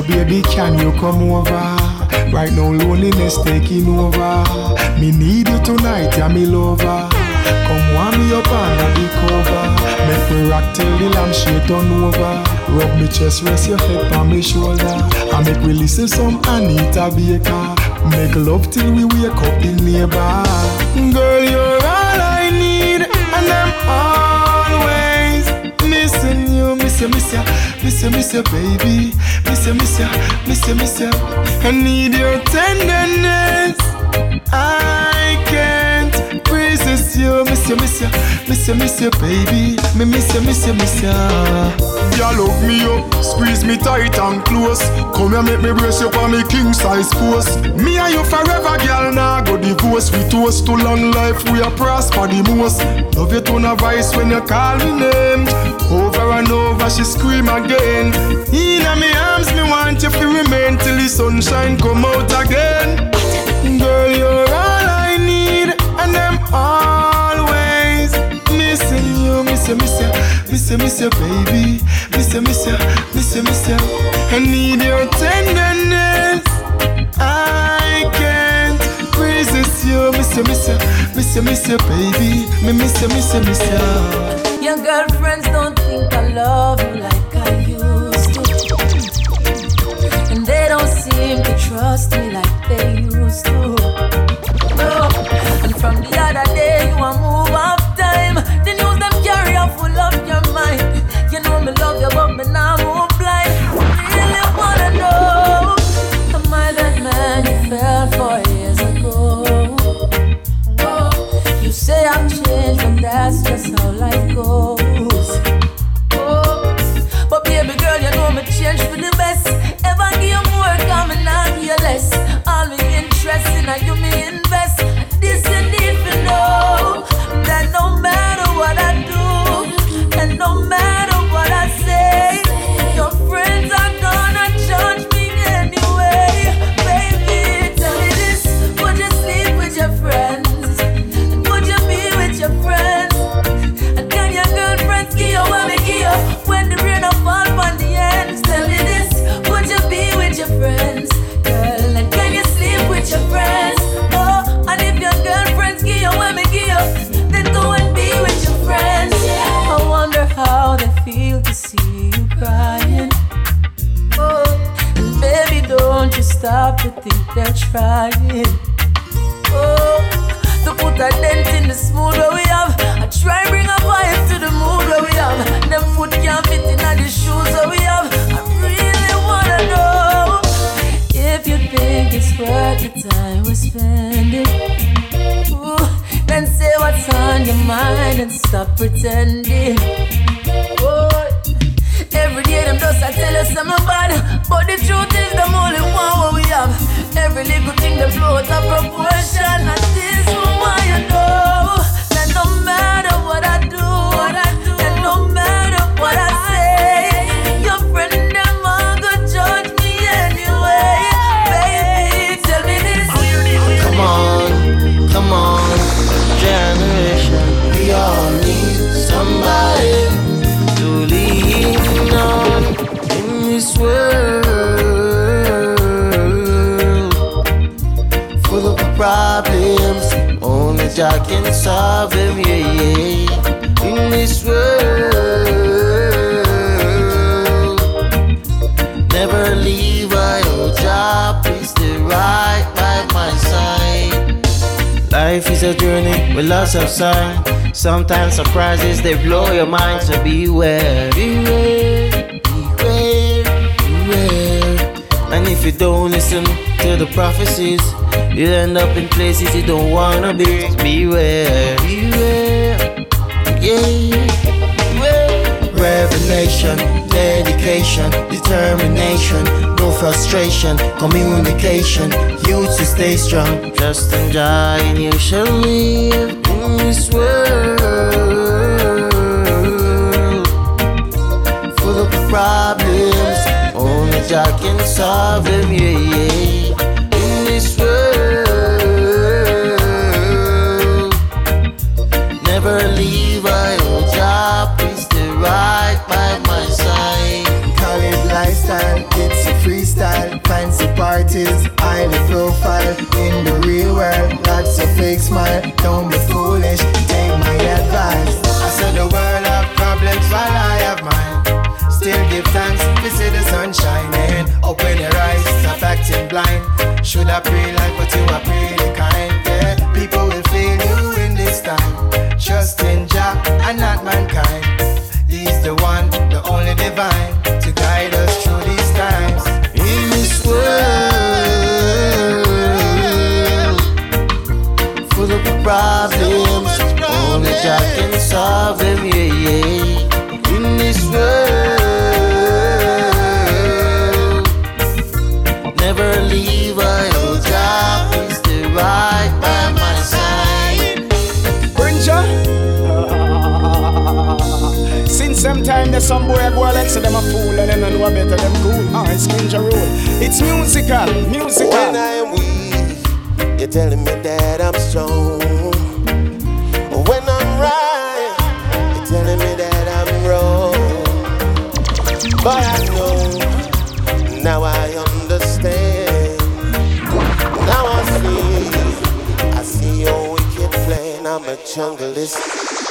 baby, can you come over? Right now loneliness taking over. Me need you tonight, yeah, me lover. Come warm me up under the cover. Make me rock till the lampshade turn over. Rub me chest, rest your head on me shoulder. And make we listen some Anita Baker. Make love till we wake up the neighbor. Girl, you're all I need, and I'm always missing you. Miss you, baby. Miss you. I need your tenderness. I can't resist you. Miss you, baby. Miss you. Ya love me up, squeeze me tight and close. Come here, make me brace you for me king size post. Me and you forever, girl, nah go divorce. We toast to long life, we are prosper the most. Love you tone of voice when you call me name. Over and over, she scream again. In my arms, me want you to remain till the sunshine come out again. Girl, you're all I need, and I'm always missing you. Miss you, baby. Miss you. I need your tenderness. I can't resist you. Miss you, baby. Miss you. Your girlfriends don't think I love you like I used to, and they don't seem to trust me like they used to. No. And from the other day you a move off time. The news them carry up full of your mind. You know me love you but me now move blind. Really wanna know, am I that man you fell for years ago? Oh, you say I'm changed but that's just how life goes. Oh, but baby girl you know me change for the best. Ever give you more come and not give you less. All me interest in you me invest. This you need to know, that no matter what I do, and no matter what I say, your friends are gonna judge me anyway. Baby, tell me this, would you sleep with your friends? And would you be with your friends? And can your girlfriends give you what me give you when the rain don't fall on the ends? Tell me this, would you be with your friends? Girl, and can you sleep with your friends? Oh, and if your girlfriends give you what me give you, then go and be with your friends. I wonder how they feel to see you crying. Oh, and baby, don't you stop to think they're trying. Oh, to put a dent in the smooth where we have. I try bring a vibe to the mood where we have. Them foot can't fit in the shoes where we have. I really wanna know if you think it's worth the time we're spending. Ooh, then say what's on your mind and stop pretending. Oh, every day them just I tell us I'm bad, but the truth is them only one what we have. Every little thing they blow out of proportion, and this is why you know that no matter what I do, and no matter what I say, your friend them all gonna judge me anyway. Baby, tell me this. Come on, generation. We all need somebody to lean on in this world full of problems. Only Jah can solve them, yeah. In this world, never leave your job. Please stay right by my side. Life is a journey with lots of signs. Sometimes surprises they blow your mind. So beware. And if you don't listen to the prophecies, you'll end up in places you don't wanna be. Beware. Yeah. Revelation, dedication, determination, no frustration, communication. You to stay strong, trust and joy, and you shall live in this world full of problems. Only Jah can solve them, yeah. In this world, never leave your job. Please stay right by my side. Call it lifestyle, it's a freestyle. is highly profile in the real world. Lots of fake smile, don't be foolish, take my advice. I said the world have problems while I have mine. Still give thanks, we see the sun shining. Open your eyes, stop acting blind. Should I pray like but you are pretty kind, yeah. People will fail you in this time. Trust in Jah and not mankind. He's the one, the only divine, to guide us through these times. In this world full of problems, only Jah can solve them, yeah, yeah. In this world, never leave a old Jah, please stay right by my side. Since some time there's some boy go like say them a fool and then know better them cool. It's Kinja rule. It's musical. When I am weak, you're telling me that I'm strong. When I'm right, you're telling me that I'm wrong. But I know, now I understand. Now I see your wicked plan. I'm a junglist.